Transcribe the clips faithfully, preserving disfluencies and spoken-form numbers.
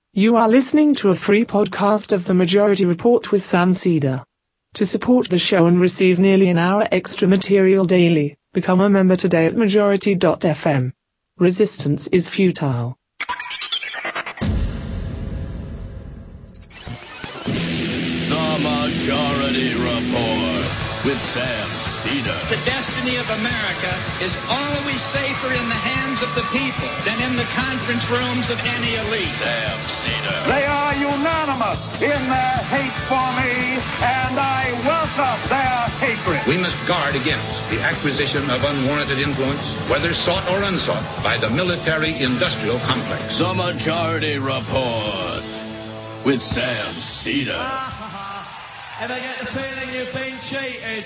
You are listening to a free podcast of The Majority Report with Sam Seder. To support the show and receive nearly an hour extra material daily, become a member today at majority dot f m. Resistance is futile. The Majority Report with Sam Seder. The destiny of America is always safer in the hands of the people than in the conference rooms of any elite. Sam Seder. They are unanimous in their hate for me, and I welcome their hatred. We must guard against the acquisition of unwarranted influence, whether sought or unsought, by the military-industrial complex. The Majority Report with Sam Seder. And I get the feeling you've been cheated.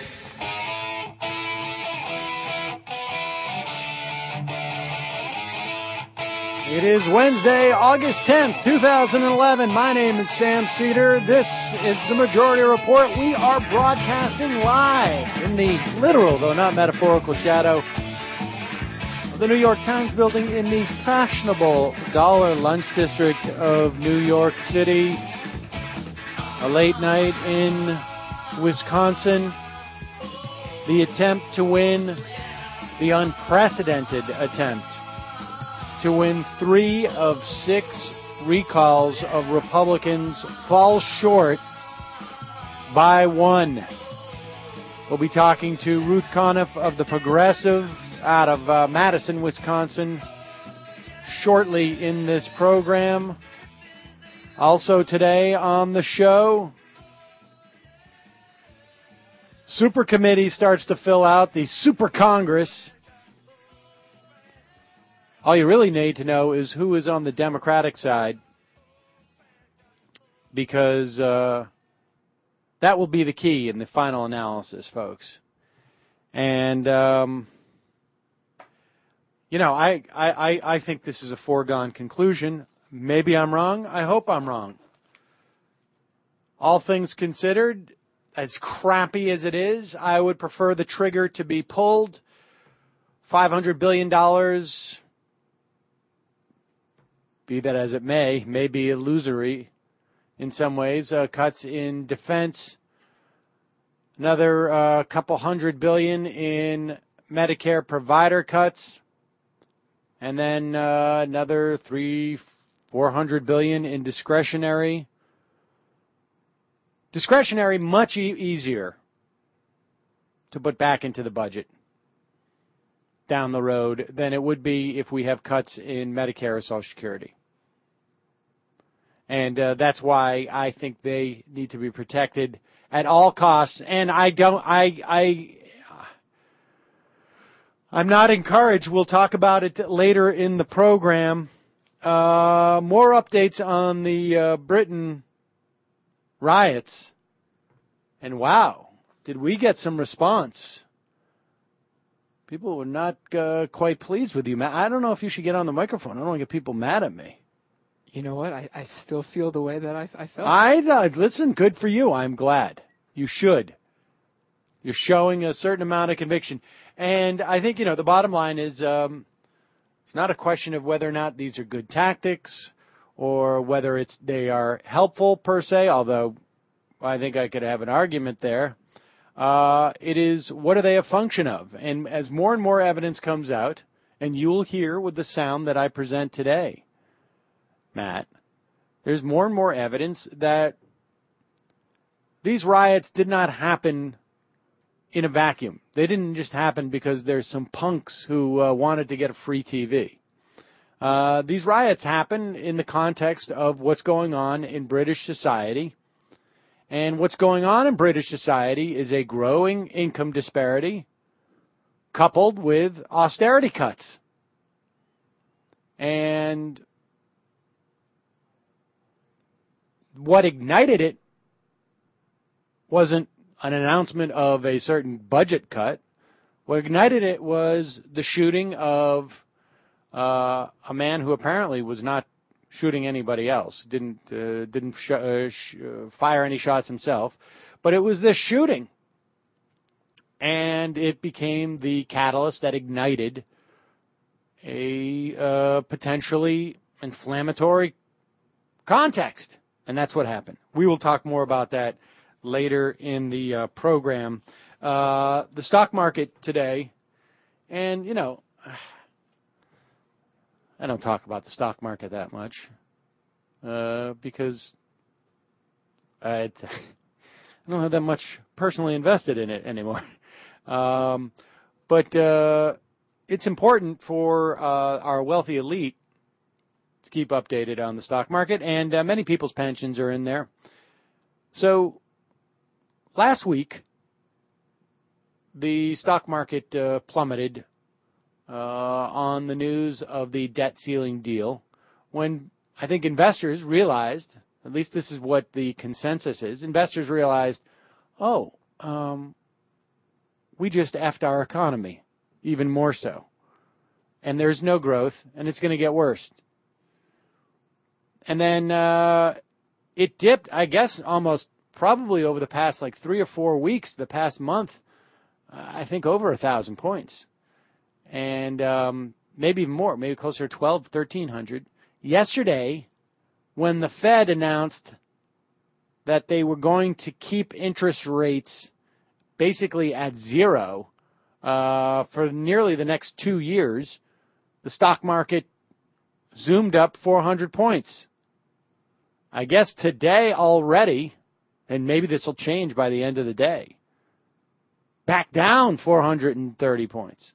It is Wednesday, August tenth, two thousand eleven. My name is Sam Seder. This is the Majority Report. We are broadcasting live in the literal, though not metaphorical, shadow of the New York Times building in the fashionable Dollar Lunch District of New York City. A late night in Wisconsin. The attempt to win, the unprecedented attempt to win three of six recalls of Republicans falls short by one. We'll be talking to Ruth Conniff of the Progressive out of uh, Madison, Wisconsin, shortly in this program. Also today on the show, Super Committee starts to fill out the Super Congress. All you really need to know is who is on the Democratic side, because uh, that will be the key in the final analysis, folks. And, um, you know, I, I, I think this is a foregone conclusion. Maybe I'm wrong. I hope I'm wrong. All things considered, as crappy as it is, I would prefer the trigger to be pulled. five hundred billion dollars, be that as it may, may be illusory in some ways. Uh, cuts in defense, another uh, couple hundred billion in Medicare provider cuts, and then uh, another three, four hundred billion in discretionary. Discretionary, much e- easier to put back into the budget down the road than it would be if we have cuts in Medicare or Social Security. And uh, that's why I think they need to be protected at all costs. And I don't, I, I, I'm not encouraged. We'll talk about it later in the program. Uh, more updates on the uh, Britain riots. And wow, did we get some response? People were not uh, quite pleased with you, Matt. I don't know if you should get on the microphone. I don't want to get people mad at me. You know what? I, I still feel the way that I, I felt. I uh, listen, good for you. I'm glad. You should. You're showing a certain amount of conviction. And I think, you know, the bottom line is um, it's not a question of whether or not these are good tactics or whether it's they are helpful per se, although I think I could have an argument there. Uh, it is, what are they a function of? And as more and more evidence comes out, and you'll hear with the sound that I present today, Matt, there's more and more evidence that these riots did not happen in a vacuum. They didn't just happen because there's some punks who uh, wanted to get a free T V. Uh, these riots happen in the context of what's going on in British society. And what's going on in British society is a growing income disparity coupled with austerity cuts. And what ignited it wasn't an announcement of a certain budget cut. What ignited it was the shooting of uh, a man who apparently was not shooting anybody else, didn't uh, didn't sh- uh, sh- uh, fire any shots himself, but it was this shooting, and it became the catalyst that ignited a uh, potentially inflammatory context. And that's what happened. We will talk more about that later in the uh, program. Uh, the stock market today, and, you know, I don't talk about the stock market that much uh, because I, I don't have that much personally invested in it anymore. um, but uh, it's important for uh, our wealthy elite to keep updated on the stock market, and uh, many people's pensions are in there. So last week, the stock market uh, plummeted uh, on the news of the debt ceiling deal when I think investors realized, at least this is what the consensus is, investors realized, oh, um, we just effed our economy even more so. And there's no growth, and it's going to get worse. And then uh, it dipped, I guess, almost probably over the past like three or four weeks, the past month, uh, I think over a thousand points. And um, maybe even more, maybe closer to twelve, thirteen hundred. Yesterday, when the Fed announced that they were going to keep interest rates basically at zero uh, for nearly the next two years, the stock market zoomed up four hundred points. I guess today already, and maybe this will change by the end of the day, back down four hundred thirty points.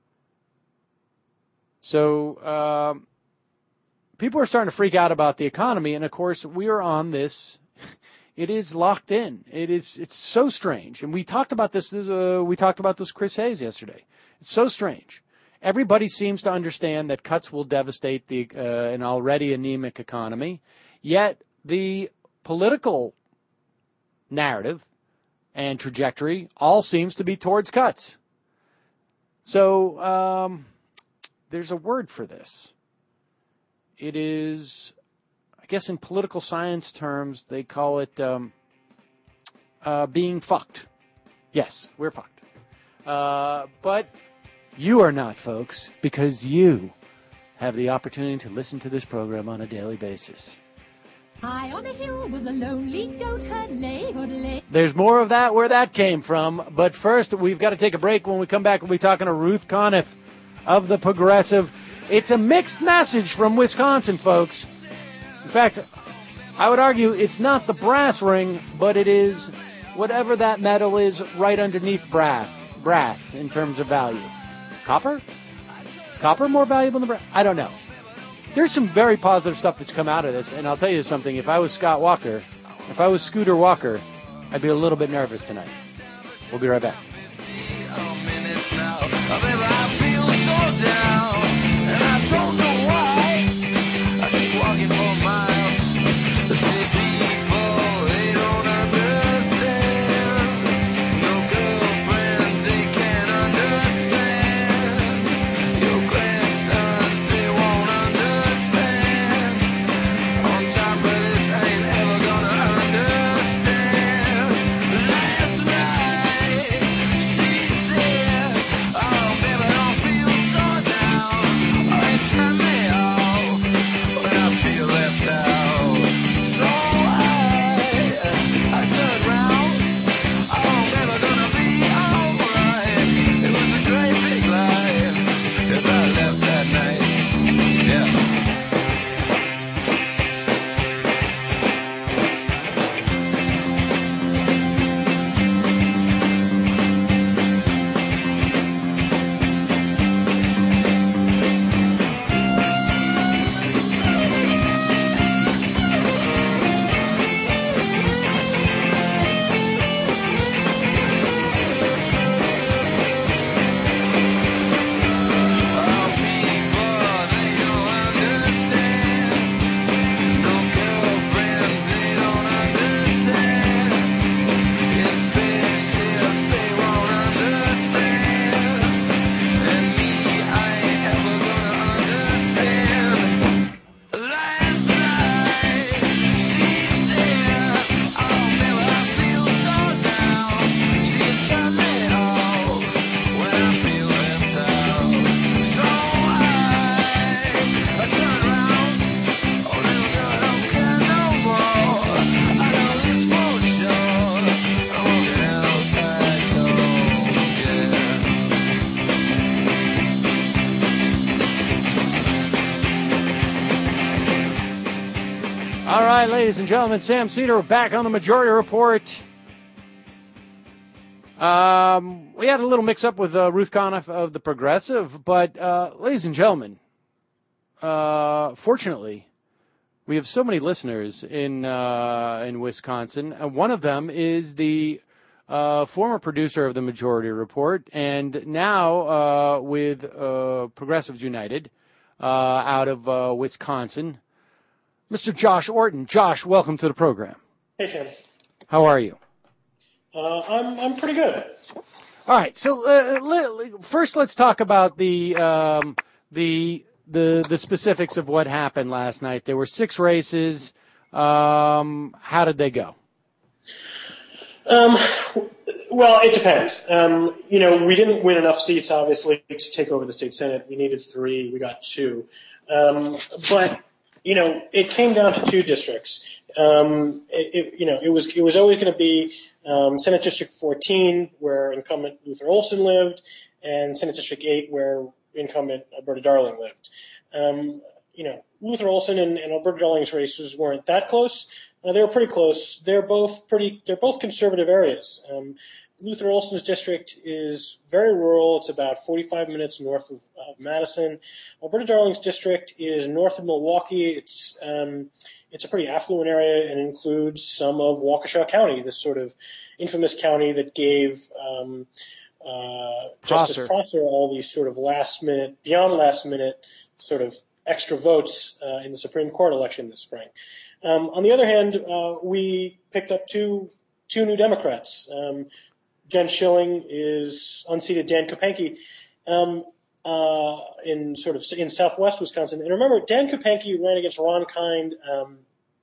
So um, people are starting to freak out about the economy, and of course we are on this. It is locked in. It is. It's so strange, and we talked about this. Uh, we talked about this, Chris Hayes, yesterday. It's so strange. Everybody seems to understand that cuts will devastate the uh, an already anemic economy, yet the political narrative and trajectory all seems to be towards cuts. So um, there's a word for this. It is, I guess in political science terms, they call it um, uh, being fucked. Yes, we're fucked. Uh, but you are not, folks, because you have the opportunity to listen to this program on a daily basis. High on a hill was a lonely goat herd, lay, lay. There's more of that where that came from, but first we've got to take a break. When we come back, we'll be talking to Ruth Conniff of The Progressive. It's a mixed message from Wisconsin, folks. In fact, I would argue it's not the brass ring, but it is whatever that metal is right underneath brass, brass in terms of value. Copper? Is copper more valuable than brass? I don't know. There's some very positive stuff that's come out of this, and I'll tell you something. If I was Scott Walker, if I was Scooter Walker, I'd be a little bit nervous tonight. We'll be right back. All right, ladies and gentlemen, Sam Seder back on the Majority Report. Um, we had a little mix-up with uh, Ruth Conniff of The Progressive, but, uh, ladies and gentlemen, uh, fortunately, we have so many listeners in uh, in Wisconsin. And one of them is the uh, former producer of the Majority Report, and now uh, with uh, Progressives United uh, out of uh, Wisconsin, Mister Josh Orton. Josh, welcome to the program. Hey, Sam. How are you? Uh, I'm I'm pretty good. All right. So uh, li- first, let's talk about the um, the the the specifics of what happened last night. There were six races. Um, how did they go? Um, well, it depends. Um, you know, we didn't win enough seats, obviously, to take over the state senate. We needed three. We got two. Um, but you know, it came down to two districts. Um, it, it, you know, it was it was always going to be um, Senate District fourteen, where incumbent Luther Olson lived, and Senate District eight, where incumbent Alberta Darling lived. Um, you know, Luther Olson and, and Alberta Darling's races weren't that close. Uh, they were pretty close. They're both pretty. They're both conservative areas. Um, Luther Olson's district is very rural. It's about forty-five minutes north of uh, Madison. Alberta Darling's district is north of Milwaukee. It's um, it's a pretty affluent area and includes some of Waukesha County, this sort of infamous county that gave um, uh, Justice Prosser all these sort of last minute, beyond last minute, sort of extra votes uh, in the Supreme Court election this spring. Um, on the other hand, uh, we picked up two two new Democrats. Um, Jen Schilling is unseated Dan Kopenke um, uh, in sort of in southwest Wisconsin. And remember, Dan Kopenke ran against Ron Kind um,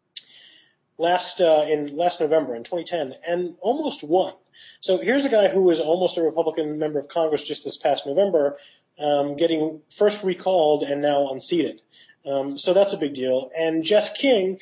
last uh, in last November in twenty ten and almost won. So here's a guy who was almost a Republican member of Congress just this past November, um, getting first recalled and now unseated. Um, so that's a big deal. And Jess King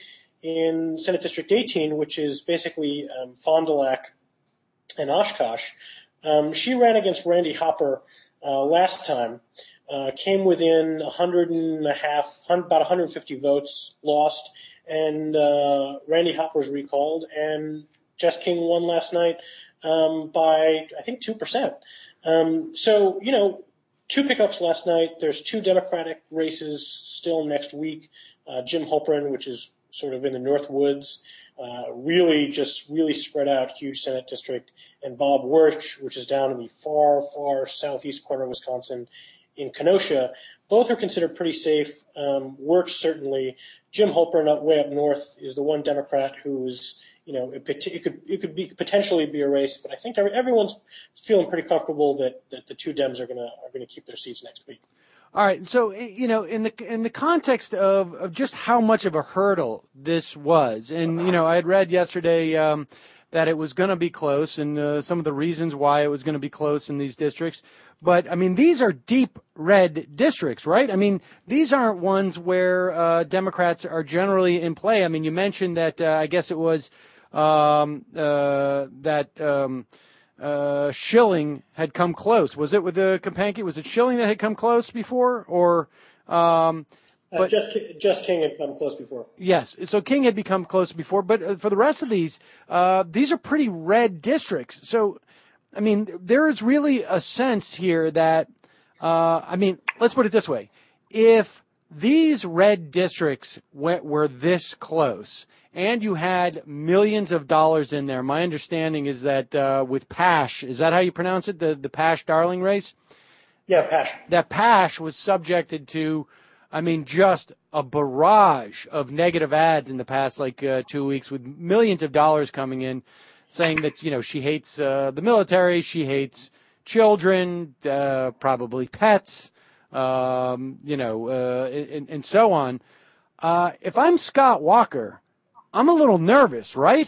in Senate District eighteen, which is basically um, Fond du Lac and Oshkosh, um, she ran against Randy Hopper uh, last time, uh, came within a hundred and a half, about one hundred fifty votes, lost, and uh, Randy Hopper's recalled, and Jess King won last night um, by, I think, two percent. Um, so, you know, two pickups last night. There's two Democratic races still next week. Uh, Jim Halperin, which is sort of in the North Woods, uh, really just really spread out, huge Senate district, and Bob Wirch, which is down in the far, far southeast corner of Wisconsin in Kenosha. Both are considered pretty safe. Um, Wirch certainly. Jim Halperin up way up north is the one Democrat who's, you know, it, it could it could be potentially be a race, but I think everyone's feeling pretty comfortable that, that the two Dems are gonna are gonna keep their seats next week. All right, so you know, in the in the context of, of just how much of a hurdle this was, and you know, I had read yesterday um, that it was going to be close, and uh, some of the reasons why it was going to be close in these districts. But I mean, these are deep red districts, right? I mean, these aren't ones where uh, Democrats are generally in play. I mean, you mentioned that uh, I guess it was um, uh, that. Um, Uh, Schilling had come close. Was it with the Kopenke? Was it Schilling that had come close before, or? Um, but uh, just just King had come close before. Yes, so King had become close before, but for the rest of these, uh, these are pretty red districts. So, I mean, there is really a sense here that, uh, I mean, let's put it this way: if these red districts went, were this close, and you had millions of dollars in there. My understanding is that uh, with Pash, is that how you pronounce it, the, the Pash-Darling race? Yeah, Pash. That Pash was subjected to, I mean, just a barrage of negative ads in the past, like, uh, two weeks with millions of dollars coming in saying that, you know, she hates uh, the military, she hates children, uh, probably pets, um, you know, uh, and, and so on. Uh, if I'm Scott Walker, I'm a little nervous, right?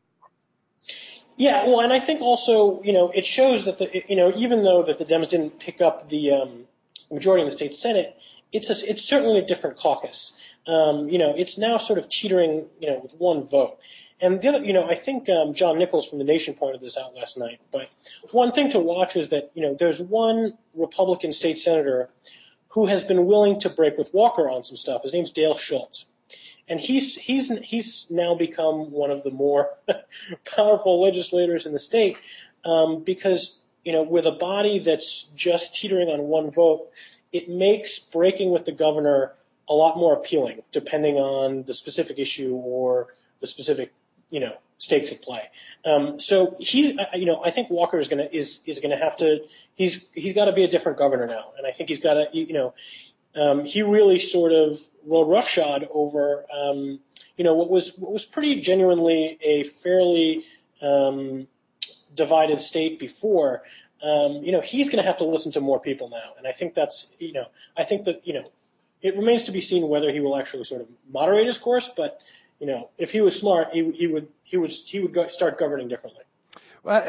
Yeah, well, and I think also, you know, it shows that the, you know, even though that the Dems didn't pick up the um, majority in the state Senate, it's a, it's certainly a different caucus. Um, you know, it's now sort of teetering, you know, with one vote. And the other, you know, I think um, John Nichols from The Nation pointed this out last night. But one thing to watch is that, you know, there's one Republican state senator who has been willing to break with Walker on some stuff. His name's Dale Schultz. and he's he's he's now become one of the more powerful legislators in the state um, because you know with a body that's just teetering on one vote, it makes breaking with the governor a lot more appealing, depending on the specific issue or the specific you know stakes at play. Um, so he, you know, I think Walker is gonna is is gonna have to. He's he's got to be a different governor now, and I think he's got to, you know, um, he really sort of rode roughshod over, um, you know, what was what was pretty genuinely a fairly um, divided state before. Um, you know, he's going to have to listen to more people now, and I think that's, you know, I think that you know, it remains to be seen whether he will actually sort of moderate his course, but. You know, if he was smart, he he would he would he would go, start governing differently. Uh,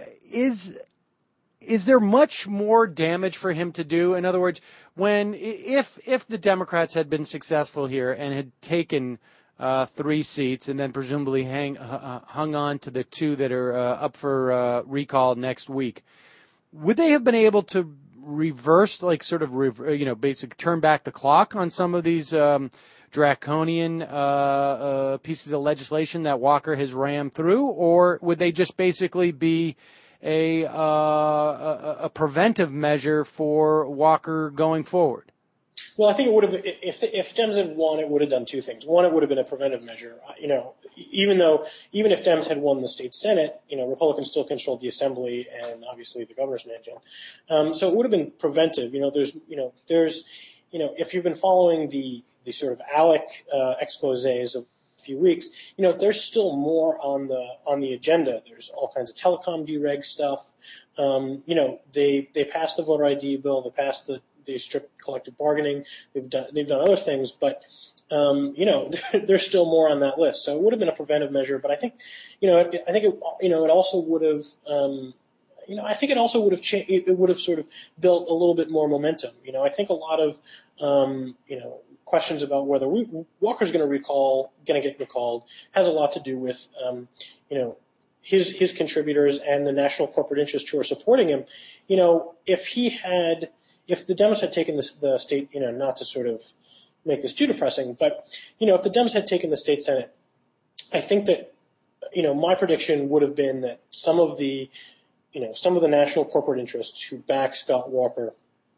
is is there much more damage for him to do? In other words, when if if the Democrats had been successful here and had taken uh, three seats and then presumably hang uh, hung on to the two that are uh, up for uh, recall next week, would they have been able to reverse, like sort of you know, basically turn back the clock on some of these? Um, draconian uh, uh, pieces of legislation that Walker has rammed through, or would they just basically be a, uh, a, a preventive measure for Walker going forward? Well, I think it would have, if if Dems had won, it would have done two things. One, it would have been a preventive measure. You know, even though, even if Dems had won the state Senate, you know, Republicans still controlled the Assembly and obviously the governor's mansion. Um, so it would have been preventive. You know, there's, you know, there's, you know, if you've been following the the sort of ALEC uh, exposés of a few weeks, you know, there's still more on the on the agenda. There's all kinds of telecom dereg stuff. Um, you know, they they passed the voter I D bill, they passed the, the strict collective bargaining. They've done they've done other things, but um, you know, there's still more on that list. So it would have been a preventive measure, but I think, you know, I think it, you know, it also would have. Um, You know, I think it also would have cha- it would have sort of built a little bit more momentum. You know, I think a lot of um, you know questions about whether we, Walker's going to recall, going to get recalled, has a lot to do with um, you know his his contributors and the national corporate interests who are supporting him. You know, if he had, if the Dems had taken this, the state, you know, not to sort of make this too depressing, but you know, if the Dems had taken the state Senate, I think that you know my prediction would have been that some of the you know, some of the national corporate interests who back Scott Walker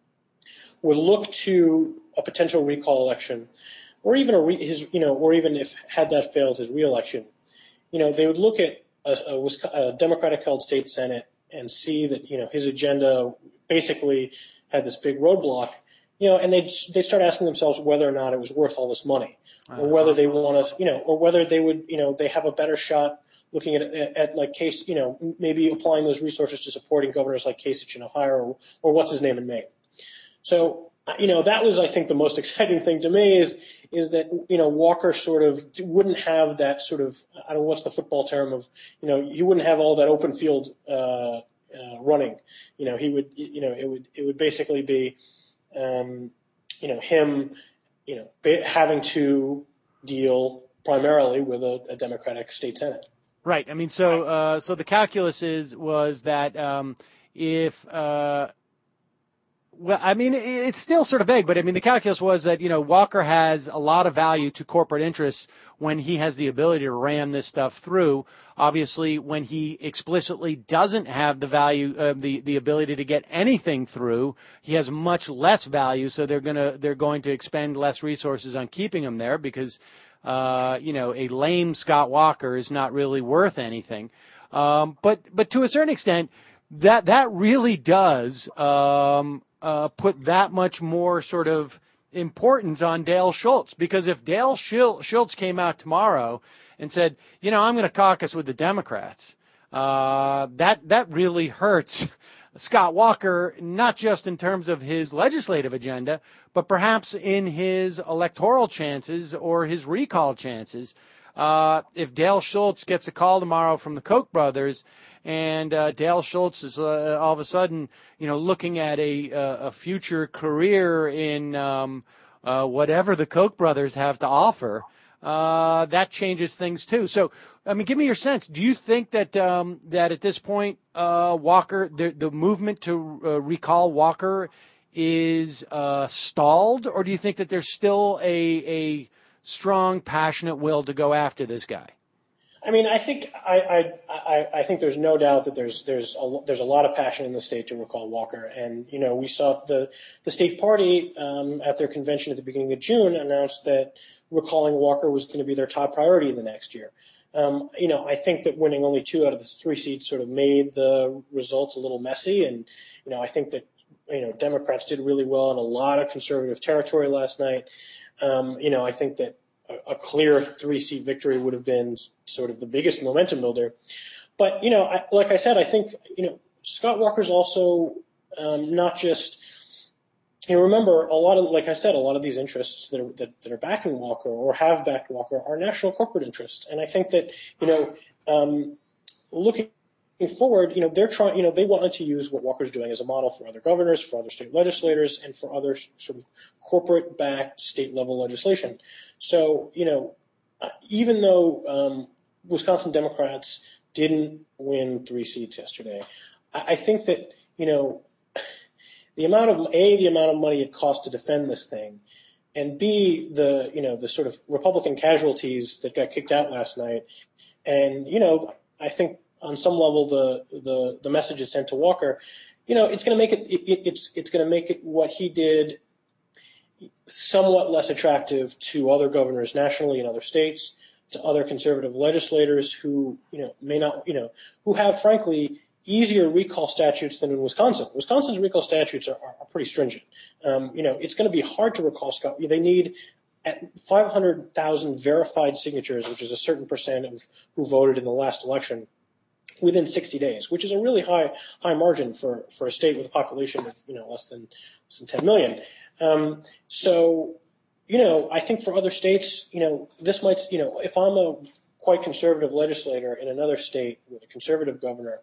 would look to a potential recall election, or even a re, his, you know, or even if had that failed, his reelection. You know, they would look at a, a, a Democratic-held state Senate and see that you know his agenda basically had this big roadblock. You know, and they they start asking themselves whether or not it was worth all this money, or whether they want to, you know, or whether they would, you know, they have a better shot. Looking at, at, at like Kasich, you know, maybe applying those resources to supporting governors like Kasich in Ohio or, or what's his name in Maine. So, you know, that was, I think, the most exciting thing to me is is that, you know, Walker sort of wouldn't have that sort of, I don't know what's the football term of, you know, he wouldn't have all that open field uh, uh, running. You know, he would, you know, it would it would basically be, um, you know, him, you know, having to deal primarily with a, a Democratic state Senate. Right. I mean, so uh, so the calculus is was that um, if uh, well, I mean, it's still sort of vague, but I mean, the calculus was that you know Walker has a lot of value to corporate interests when he has the ability to ram this stuff through. Obviously, when he explicitly doesn't have the value, uh, the the ability to get anything through, he has much less value. So they're gonna they're going to expend less resources on keeping him there because. Uh, you know, a lame Scott Walker is not really worth anything. Um, but but to a certain extent, that that really does um, uh, put that much more sort of importance on Dale Schultz. Because if Dale Schultz came out tomorrow and said, you know, I'm going to caucus with the Democrats, uh, that that really hurts Scott Walker, not just in terms of his legislative agenda, but perhaps in his electoral chances or his recall chances. Uh, if Dale Schultz gets a call tomorrow from the Koch brothers and uh, Dale Schultz is uh, all of a sudden, you know, looking at a, a future career in um, uh, whatever the Koch brothers have to offer, uh, that changes things too. So, I mean, give me your sense. Do you think that um, that at this point, uh, Walker, the, the movement to uh, recall Walker is uh, stalled, or do you think that there's still a a strong, passionate will to go after this guy? I mean, I think I, I, I, I think there's no doubt that there's there's a, there's a lot of passion in the state to recall Walker, and you know we saw the the state party um, at their convention at the beginning of June announced that recalling Walker was going to be their top priority in the next year. Um, you know, I think that winning only two out of the three seats sort of made the results a little messy, and you know I think that you know Democrats did really well in a lot of conservative territory last night. Um, you know, I think that a clear three-seat victory would have been sort of the biggest momentum builder. But, you know, I, like I said, I think, you know, Scott Walker's also um, not just, you know, remember a lot of, like I said, a lot of these interests that are, that, that are backing Walker or have backed Walker are national corporate interests. And I think that, you know, um, looking forward, you know, they're trying, you know, they wanted to use what Walker's doing as a model for other governors, for other state legislators, and for other sort of corporate-backed state-level legislation. So, you know, even though um, Wisconsin Democrats didn't win three seats yesterday, I, I think that, you know, the amount of, A, the amount of money it cost to defend this thing, and B, the, you know, the sort of Republican casualties that got kicked out last night, and, you know, I think on some level, the the the message is sent to Walker. You know, it's going to make it, it it's it's going to make it what he did somewhat less attractive to other governors nationally in other states, to other conservative legislators who you know may not you know who have frankly easier recall statutes than in Wisconsin. Wisconsin's recall statutes are, are, are pretty stringent. Um, you know, it's going to be hard to recall Scott. They need at five hundred thousand verified signatures, which is a certain percent of who voted in the last election, within sixty days, which is a really high high margin for, for a state with a population of you know less than less than ten million. Um, so, you know, I think for other states, you know, this might you know if I'm a quite conservative legislator in another state with a conservative governor,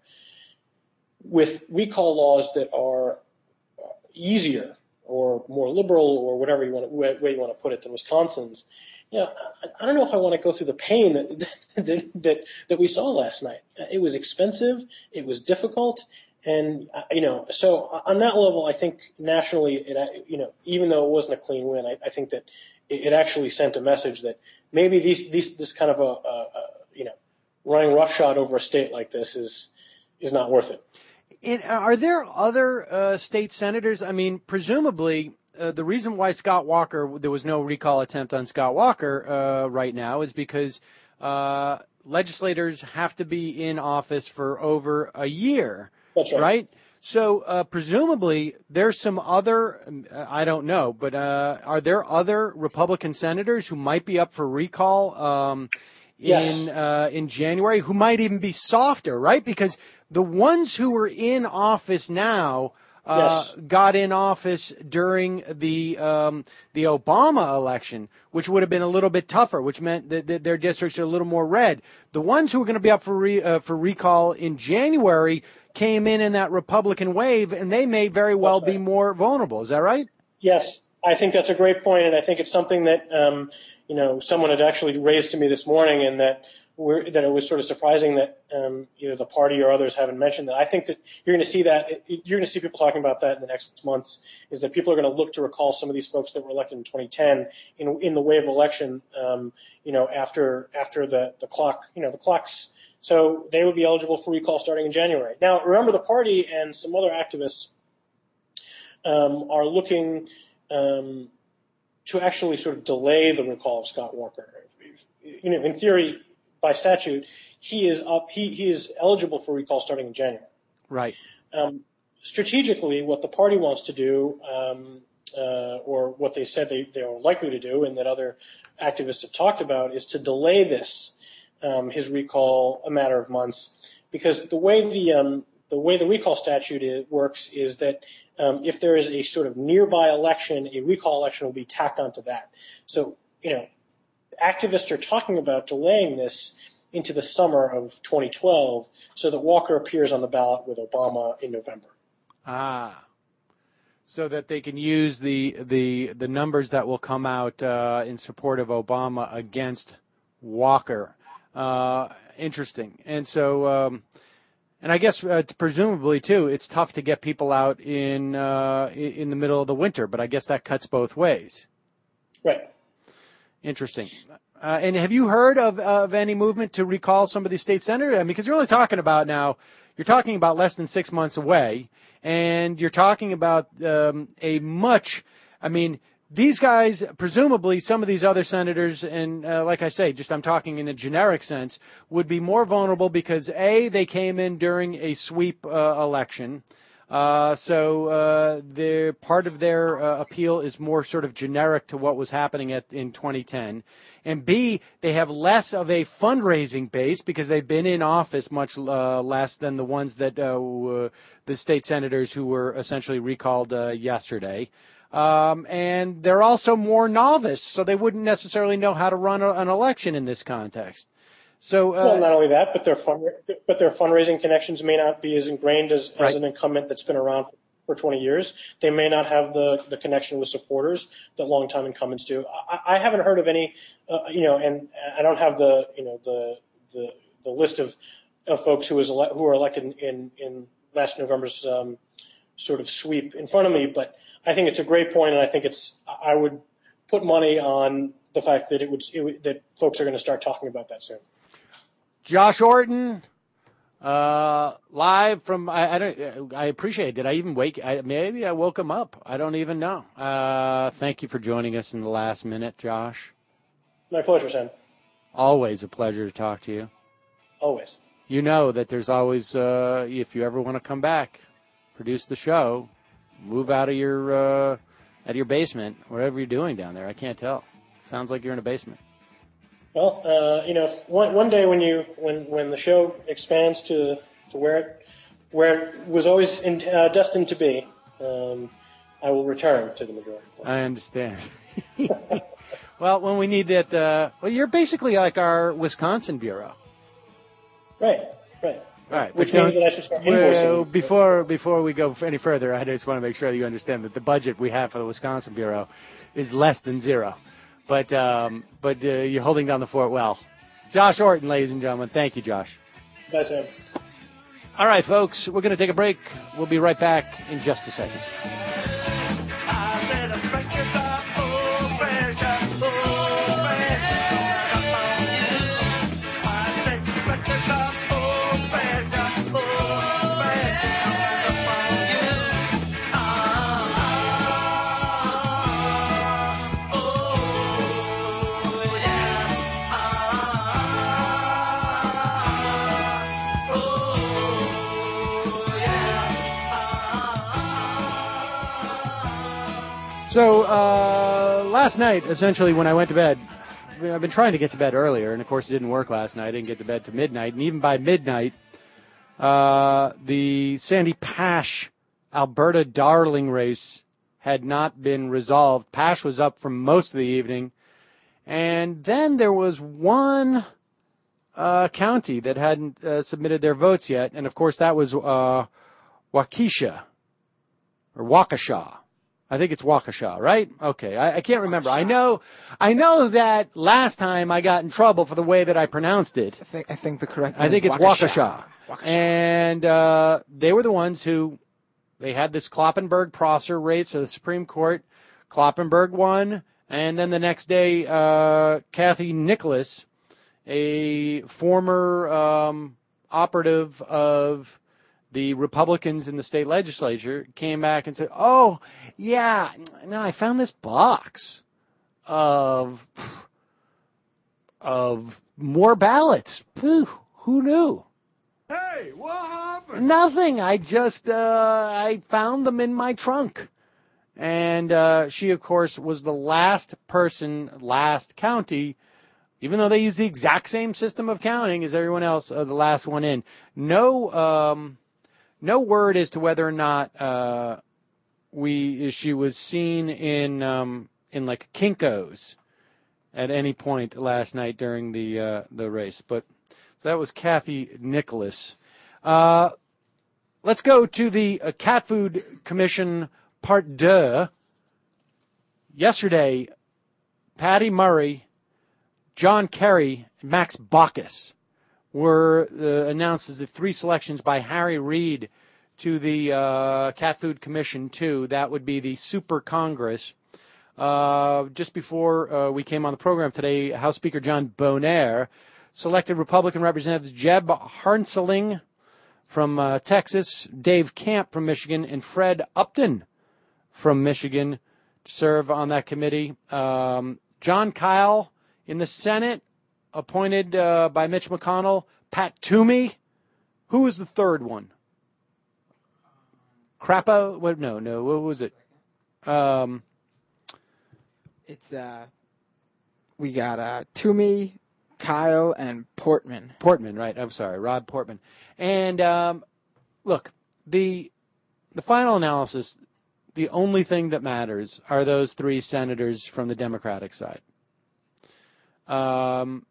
with recall laws that are easier or more liberal or whatever you want to, way you want to put it than Wisconsin's. You know, I don't know if I want to go through the pain that, that that that we saw last night. It was expensive. It was difficult, and you know, so on that level, I think nationally, it you know, even though it wasn't a clean win, I, I think that it actually sent a message that maybe these these this kind of a, a, a you know running roughshod over a state like this is is not worth it. And are there other uh, state senators? I mean, presumably. Uh, the reason why Scott Walker, there was no recall attempt on Scott Walker uh, right now is because uh, legislators have to be in office for over a year. That's right. Right? So uh, presumably there's some other, I don't know, but uh, are there other Republican senators who might be up for recall um, yes. in uh, in January, who might even be softer, right? Because the ones who are in office now Uh, yes. got in office during the um, the Obama election, which would have been a little bit tougher, which meant that, that their districts are a little more red. The ones who are going to be up for re, uh, for recall in January came in in that Republican wave, and they may very well That's right. be more vulnerable. Is that right? Yes, I think that's a great point, and I think it's something that um, you know someone had actually raised to me this morning, and that we're, that it was sort of surprising that um, either the party or others haven't mentioned that. I think that you're going to see that you're going to see people talking about that in the next months. Is that people are going to look to recall some of these folks that were elected in twenty ten in in the wave election, um, you know, after after the the clock, you know, the clocks. So they would be eligible for recall starting in January. Now, remember, the party and some other activists um, are looking. Um, to actually sort of delay the recall of Scott Walker. You know, in theory, by statute, he is up. He, he is eligible for recall starting in January. Right. Um, strategically, what the party wants to do, um, uh, or what they said they, they are likely to do, and that other activists have talked about, is to delay this, um, his recall, a matter of months, because the way the um, the way the recall statute is, works is that um, if there is a sort of nearby election, a recall election will be tacked onto that. So, you know, activists are talking about delaying this into the summer of twenty twelve so that Walker appears on the ballot with Obama in November. Ah, so that they can use the the, the numbers that will come out uh, in support of Obama against Walker. Uh, interesting. And so, um, and I guess uh, presumably too, it's tough to get people out in uh, in the middle of the winter, but I guess that cuts both ways. Right. Interesting. Uh, and have you heard of, of any movement to recall some of these state senators? I mean, because you're only talking about now, you're talking about less than six months away, and you're talking about um, a much, I mean, these guys, presumably some of these other senators, and uh, like I say, just I'm talking in a generic sense, would be more vulnerable because, A, they came in during a sweep uh, election. Uh, so uh, their part of their uh, appeal is more sort of generic to what was happening at in twenty ten. And B, they have less of a fundraising base because they've been in office much uh, less than the ones that uh, w- the state senators who were essentially recalled uh, yesterday. Um, and they're also more novice, so they wouldn't necessarily know how to run a, an election in this context. So, uh, well, not only that, but their fund, but their fundraising connections may not be as ingrained as, right. as an incumbent that's been around for, for twenty years. They may not have the, the connection with supporters that longtime incumbents do. I, I haven't heard of any, uh, you know, and I don't have the, you know, the the, the list of, of folks who was ele- who were elected in, in, in last November's um, sort of sweep in front of me. But I think it's a great point, and I think it's I would put money on the fact that it would, it would that folks are going to start talking about that soon. Josh Orton, uh, live from, I, I don't, I appreciate it. Did I even wake, I, maybe I woke him up. I don't even know. Uh, thank you for joining us in the last minute, Josh. My pleasure, Sam. Always a pleasure to talk to you. Always. You know that there's always, uh, if you ever want to come back, produce the show, move out of your, uh, out of your basement, whatever you're doing down there. I can't tell. Sounds like you're in a basement. Well, uh, you know, one, one day when you when, when the show expands to, to where it where it was always in, uh, destined to be, um, I will return to the majority. I understand. Well, when we need that, uh, well, you're basically like our Wisconsin bureau. Right, right. All right, Which but means that I should start invoicing. Well, before before we go any further, I just want to make sure that you understand that the budget we have for the Wisconsin bureau is less than zero. But um, but uh, you're holding down the fort well. Josh Orton, ladies and gentlemen. Thank you, Josh. Bye, Sam. All right, folks, we're going to take a break. We'll be right back in just a second. So uh, last night, essentially, when I went to bed, I've been trying to get to bed earlier, and of course it didn't work last night. I didn't get to bed to midnight, and even by midnight, uh, the Sandy Pash Alberta Darling race had not been resolved. Pash was up for most of the evening, and then there was one uh, county that hadn't uh, submitted their votes yet, and of course that was uh, Waukesha, or Waukesha. I think it's Waukesha, right? Okay, I, I can't remember. I know, I know that last time I got in trouble for the way that I pronounced it. I think I think the correct. I think it's Waukesha, Waukesha. and uh, they were the ones who they had this Kloppenberg-Prosser race of the Supreme Court. Kloppenberg won, and then the next day, uh, Kathy Nicholas, a former um, operative of the Republicans in the state legislature, came back and said, oh, yeah, no, I found this box of of more ballots. Whew, who knew? Hey, what happened? Nothing. I just, uh, I found them in my trunk. And uh, she, of course, was the last person, last county, even though they use the exact same system of counting as everyone else, uh, the last one in. No... Um, No word as to whether or not uh, we she was seen in um, in like Kinko's at any point last night during the uh, the race. But so that was Kathy Nicholas. Uh, let's go to the uh, Cat Food Commission Part Deux. Yesterday, Patty Murray, John Kerry, and Max Baucus were uh, announced as the three selections by Harry Reid to the uh, Cat Food Commission two. That would be the Super Congress Uh, just before uh, we came on the program today, House Speaker John Boehner selected Republican Representatives Jeb Harnseling from uh, Texas, Dave Camp from Michigan, and Fred Upton from Michigan to serve on that committee. Um, John Kyle in the Senate, appointed uh, by Mitch McConnell. Pat Toomey. Who was the third one? Crappo? What? No, no. What was it? Um, it's uh, we got uh, Toomey, Kyle, and Portman. Portman, right? I'm sorry, Rod Portman. And um, look, the the final analysis. The only thing that matters are those three senators from the Democratic side. Um,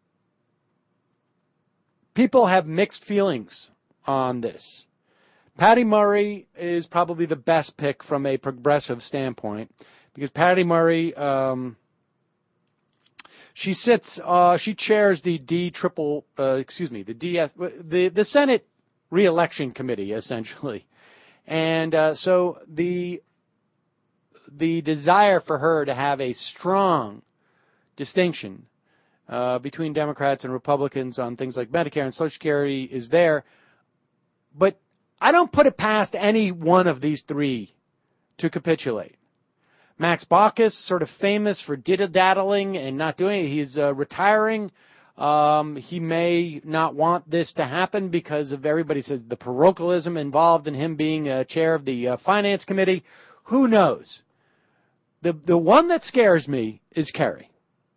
people have mixed feelings on this. Patty Murray is probably the best pick from a progressive standpoint because Patty Murray, um, she sits, uh, she chairs the D triple, uh, excuse me, the D S, the the Senate Re-election Committee essentially, and uh, so the. The desire for her to have a strong distinction uh, between Democrats and Republicans on things like Medicare and Social Security is there. But I don't put it past any one of these three to capitulate. Max Baucus, sort of famous for diddle-daddling and not doing it. He's uh, retiring. Um, he may not want this to happen because of everybody says the parochialism involved in him being uh, chair of the uh, Finance Committee. Who knows? The the one that scares me is Kerry.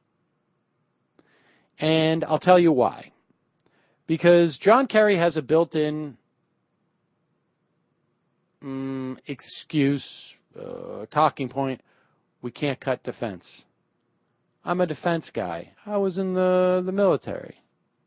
And I'll tell you why. Because John Kerry has a built-in um, excuse, uh, talking point. We can't cut defense. I'm a defense guy. I was in the, the military.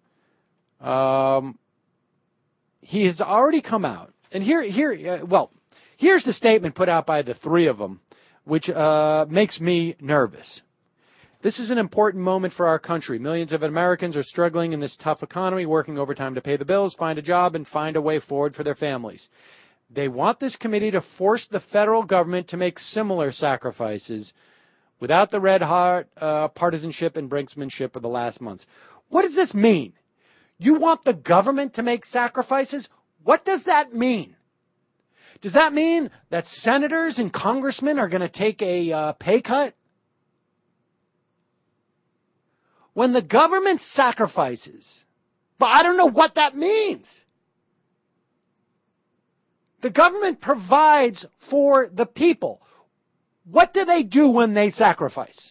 Um, he has already come out. And here, here, uh, well, here's the statement put out by the three of them, which uh, makes me nervous. This is an important moment for our country. Millions of Americans are struggling in this tough economy, working overtime to pay the bills, find a job, and find a way forward for their families. They want this committee to force the federal government to make similar sacrifices without the red-hot uh, partisanship and brinksmanship of the last months. What does this mean? You want the government to make sacrifices? What does that mean? Does that mean that senators and congressmen are going to take a uh, pay cut? When the government sacrifices, but I don't know what that means. The government provides for the people. What do they do when they sacrifice?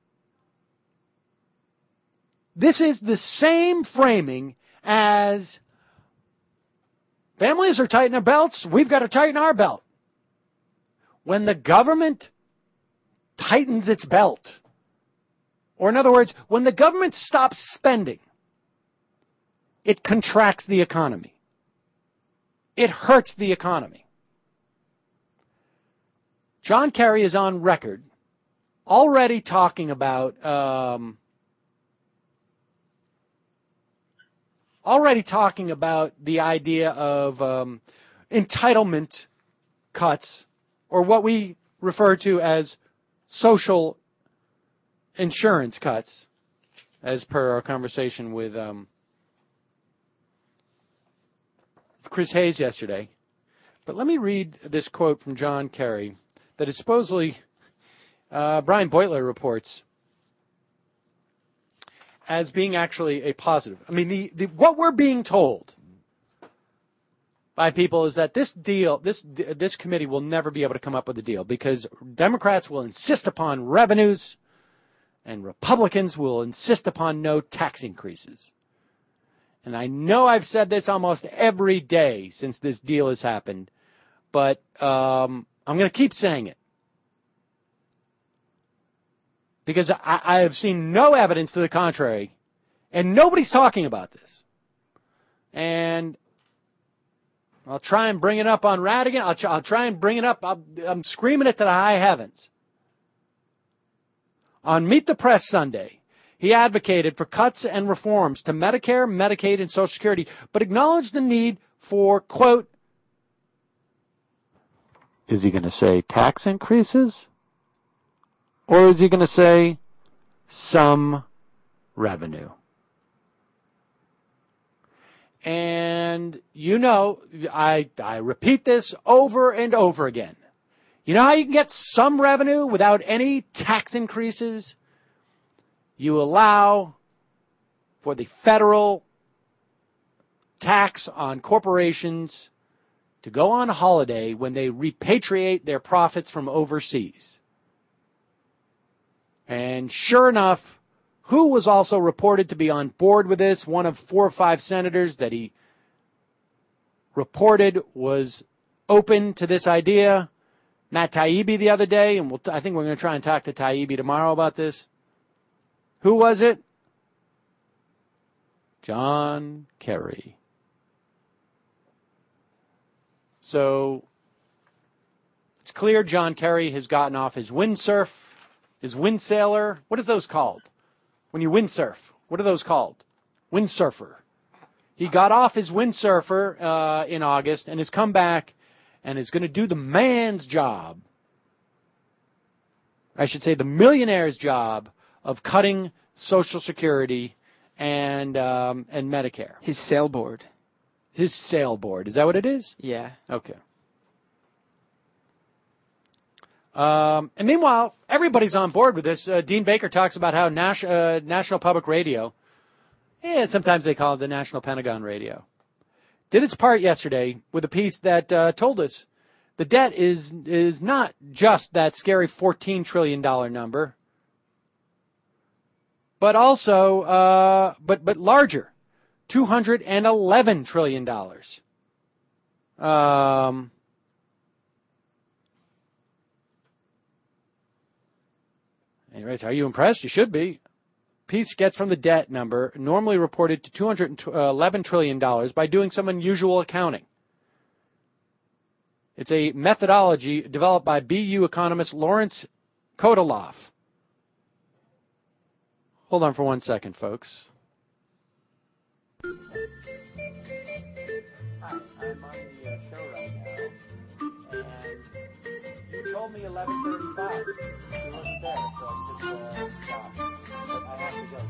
This is the same framing as families are tightening their belts. We've got to tighten our belt. When the government tightens its belt, or in other words, when the government stops spending, it contracts the economy. It hurts the economy. John Kerry is on record already talking about um, already talking about the idea of um, entitlement cuts, or what we refer to as social insurance cuts, as per our conversation with um, Chris Hayes yesterday. But let me read this quote from John Kerry that is supposedly, uh, Brian Beutler reports, as being actually a positive. I mean, the, the what we're being told by people is that this deal, this this committee will never be able to come up with a deal because Democrats will insist upon revenues and Republicans will insist upon no tax increases. And I know I've said this almost every day since this deal has happened, but um, I'm going to keep saying it. Because I, I have seen no evidence to the contrary, and nobody's talking about this. And I'll try and bring it up on Radigan. I'll, I'll try and bring it up. I'll, I'm screaming it to the high heavens. On Meet the Press Sunday, he advocated for cuts and reforms to Medicare, Medicaid, and Social Security, but acknowledged the need for, quote, is he going to say tax increases? Or is he going to say some revenue? And you know, I, I repeat this over and over again. You know how you can get some revenue without any tax increases? You allow for the federal tax on corporations to go on holiday when they repatriate their profits from overseas. And sure enough, who was also reported to be on board with this? One of four or five senators that he reported was open to this idea. Matt Taibbi the other day, and we'll t- I think we're going to try and talk to Taibbi tomorrow about this. Who was it? John Kerry. So it's clear John Kerry has gotten off his windsurf, his windsailor. What is those called? When you windsurf, what are those called? Windsurfer. He got off his windsurfer uh, in August and has come back and is going to do the man's job. I should say the millionaire's job of cutting Social Security and um, and Medicare. His sailboard. His sailboard. Is that what it is? Yeah. Okay. Um, and meanwhile, everybody's on board with this. Uh, Dean Baker talks about how Nas- uh, National Public Radio, yeah, sometimes they call it the National Pentagon Radio, did its part yesterday with a piece that uh, told us the debt is is not just that scary fourteen trillion dollars number, but also uh, but but larger, two hundred eleven trillion dollars. Um. Anyways, are you impressed? You should be. Piece gets from the debt number, normally reported to two hundred eleven trillion dollars, by doing some unusual accounting. It's a methodology developed by B U economist Lawrence Kodoloff. Hold on for one second, folks. Hi, I'm on the uh, show right now, and you told me eleven thirty-five. You wasn't there, so I just uh, stopped. But I have to go.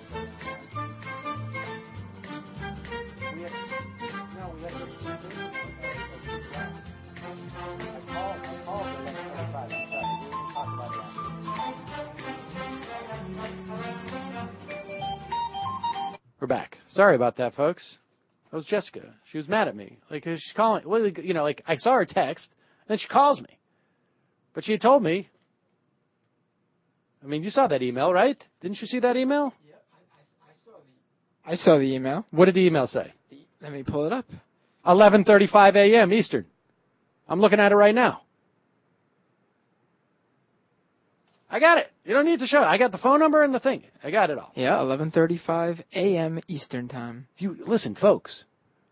We have, no, we have to. I called. I called at eleven thirty-five. I'm sorry. We can talk about that. We're back. Sorry about that, folks. That was Jessica. She was mad at me. Like, she's calling. Well, you know, like, I saw her text, and then she calls me. But she had told me. I mean, you saw that email, right? Didn't you see that email? Yeah, I, I, I saw the. I saw the email. What did the email say? Let me pull it up. eleven thirty-five a.m. Eastern. I'm looking at it right now. I got it. You don't need to show it. I got the phone number and the thing. I got it all. Yeah, eleven thirty-five a.m. Eastern time. You listen, folks.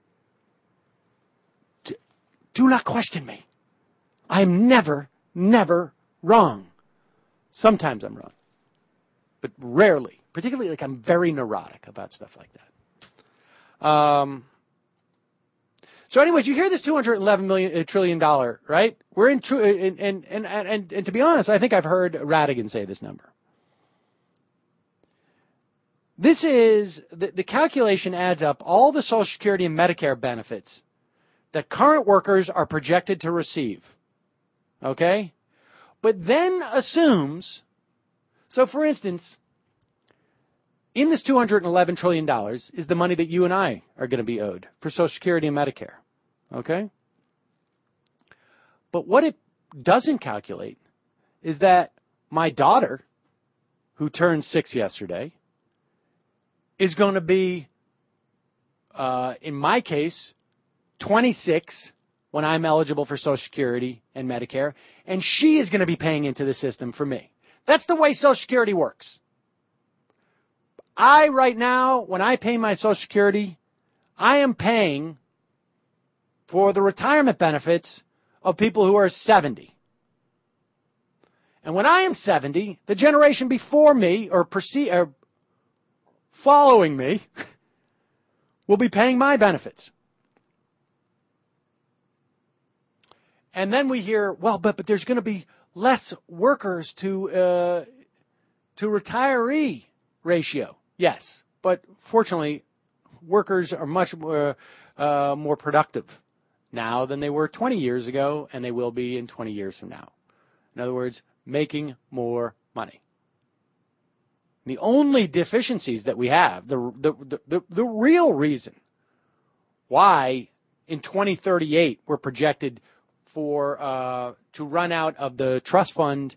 Do, do not question me. I am never, never wrong. Sometimes I'm wrong, but rarely. Particularly, like, I'm very neurotic about stuff like that. Um. So, anyways, you hear this two hundred eleven million uh, trillion dollar, right? We're in, tr- and, and and and and to be honest, I think I've heard Radigan say this number. This is the, the calculation adds up all the Social Security and Medicare benefits that current workers are projected to receive. Okay? But then assumes, so for instance, in this two hundred eleven trillion dollars is the money that you and I are going to be owed for Social Security and Medicare. Okay? But what it doesn't calculate is that my daughter, who turned six yesterday, is going to be, uh, in my case, twenty-six when I'm eligible for Social Security and Medicare, and she is going to be paying into the system for me. That's the way Social Security works. I, right now, when I pay my Social Security, I am paying for the retirement benefits of people who are seventy. And when I am seventy, the generation before me, or, perce- or following me, will be paying my benefits. And then we hear, well, but, but there's going to be less workers to uh, to retiree ratio. Yes, but fortunately, workers are much more, uh, more productive now than they were twenty years ago, and they will be in twenty years from now. In other words, making more money. The only deficiencies that we have, the the the, the, the real reason why in twenty thirty-eight we're projected for uh, to run out of the trust fund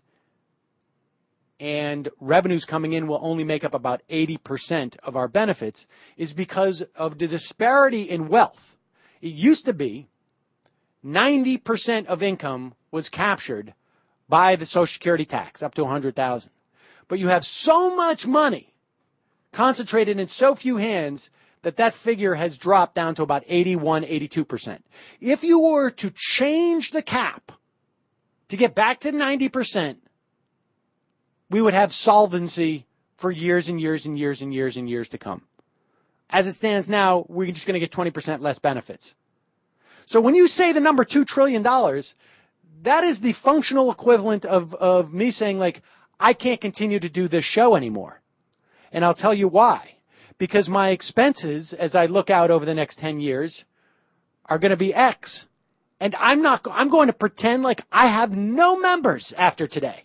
and revenues coming in will only make up about eighty percent of our benefits, is because of the disparity in wealth. It used to be ninety percent of income was captured by the Social Security tax, up to one hundred thousand dollars. But you have so much money concentrated in so few hands that that figure has dropped down to about eighty-one, eighty-two percent. If you were to change the cap to get back to ninety percent, we would have solvency for years and years and years and years and years to come. As it stands now, we're just going to get twenty percent less benefits. So when you say the number two trillion dollars, that is the functional equivalent of, of me saying, like, I can't continue to do this show anymore. And I'll tell you why. Because my expenses, as I look out over the next ten years, are going to be X. And I'm not, I'm going to pretend like I have no members after today.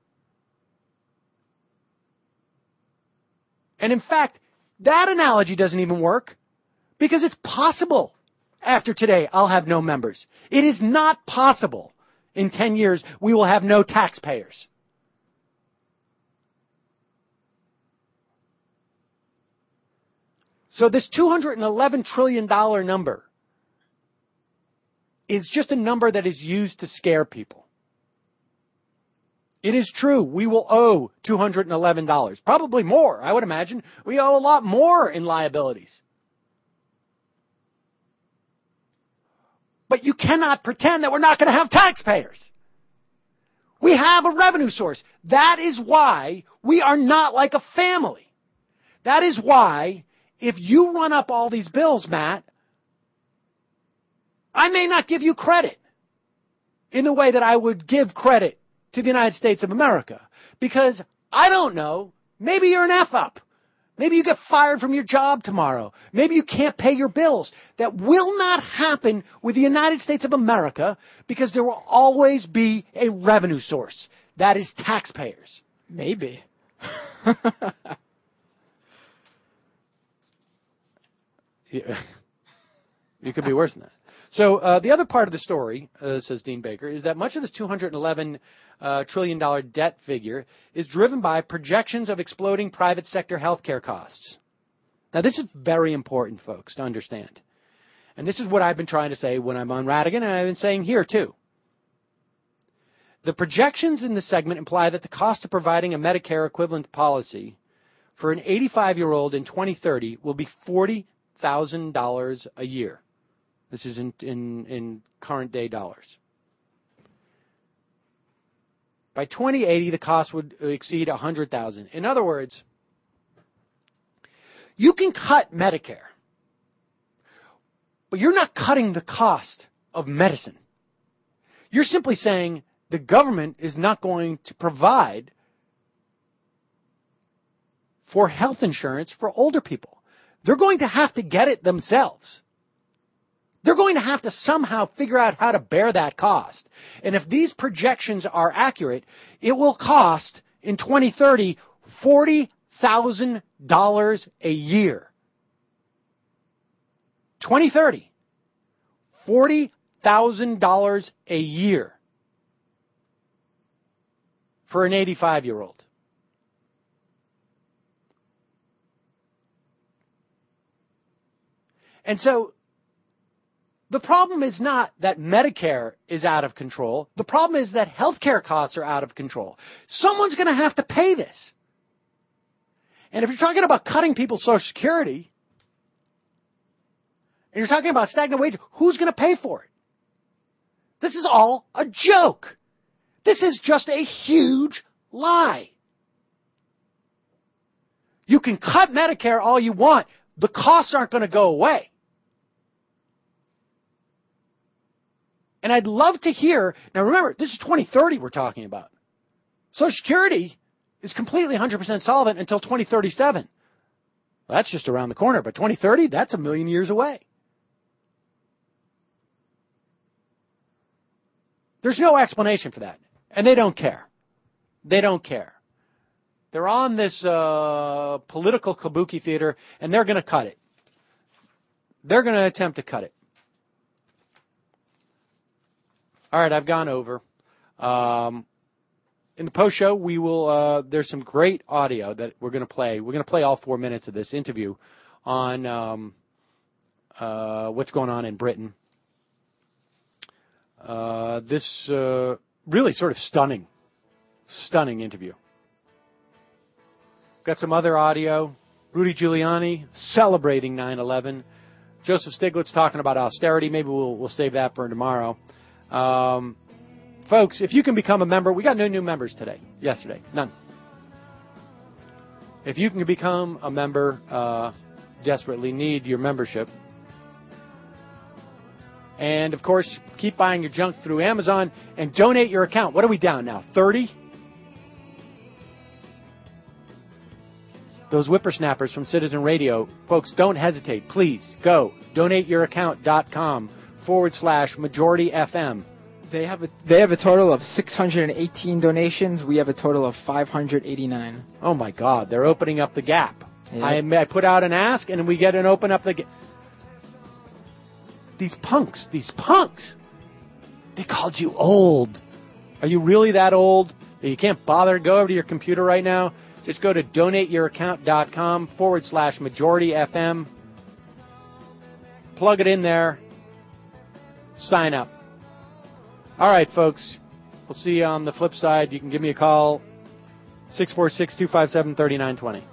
And in fact, that analogy doesn't even work because it's possible after today I'll have no members. It is not possible in ten years we will have no taxpayers. So this two hundred eleven trillion dollars number is just a number that is used to scare people. It is true, we will owe two hundred eleven dollars, probably more, I would imagine. We owe a lot more in liabilities. But you cannot pretend that we're not going to have taxpayers. We have a revenue source. That is why we are not like a family. That is why if you run up all these bills, Matt, I may not give you credit in the way that I would give credit to the United States of America. Because I don't know, maybe you're an F-up. Maybe you get fired from your job tomorrow. Maybe you can't pay your bills. That will not happen with the United States of America because there will always be a revenue source. That is taxpayers. Maybe. Yeah. You could be worse than that. So uh, the other part of the story, uh, says Dean Baker, is that much of this two hundred eleven uh, trillion dollars debt figure is driven by projections of exploding private sector healthcare costs. Now, this is very important, folks, to understand. And this is what I've been trying to say when I'm on Radigan, and I've been saying here, too. The projections in this segment imply that the cost of providing a Medicare equivalent policy for an eighty-five-year-old in twenty thirty will be forty thousand dollars a year. This is in, in, in current day dollars. By twenty eighty, the cost would exceed one hundred thousand dollars. In other words, you can cut Medicare, but you're not cutting the cost of medicine. You're simply saying the government is not going to provide for health insurance for older people. They're going to have to get it themselves. They're going to have to somehow figure out how to bear that cost. And if these projections are accurate, it will cost in twenty thirty forty thousand dollars a year. twenty thirty, forty thousand dollars a year for an eighty-five-year-old. And so the problem is not that Medicare is out of control. The problem is that healthcare costs are out of control. Someone's going to have to pay this. And if you're talking about cutting people's Social Security, and you're talking about stagnant wages, who's going to pay for it? This is all a joke. This is just a huge lie. You can cut Medicare all you want. The costs aren't going to go away. And I'd love to hear, now remember, this is twenty thirty we're talking about. Social Security is completely one hundred percent solvent until twenty thirty-seven. Well, that's just around the corner, but twenty thirty, that's a million years away. There's no explanation for that, and they don't care. They don't care. They're on this uh, political kabuki theater, and they're going to cut it. They're going to attempt to cut it. All right, I've gone over. Um, in the post show, we will. Uh, there's some great audio that we're going to play. We're going to play all four minutes of this interview on um, uh, what's going on in Britain. Uh, this uh, really sort of stunning, stunning interview. Got some other audio. Rudy Giuliani celebrating nine eleven. Joseph Stiglitz talking about austerity. Maybe we'll we'll save that for tomorrow. Um, folks, if you can become a member, we got no new members today. Yesterday, none. If you can become a member, uh, desperately need your membership. And, of course, keep buying your junk through Amazon and donate your account. What are we down now, thirty? Those whippersnappers from Citizen Radio, folks, don't hesitate. Please go. DonateYourAccount.com forward slash majority FM. They have a they have a total of six hundred eighteen donations. We have a total of five hundred eighty-nine. Oh, my God. They're opening up the gap. Yep. I, I put out an ask, and we get an open up the gap. These punks, these punks, they called you old. Are you really that old that you can't bother to go over to your computer right now? Just go to DonateYourAccount.com forward slash majority FM. Plug it in there. Sign up. All right, folks. We'll see you on the flip side. You can give me a call, six four six, two five seven, three nine two zero.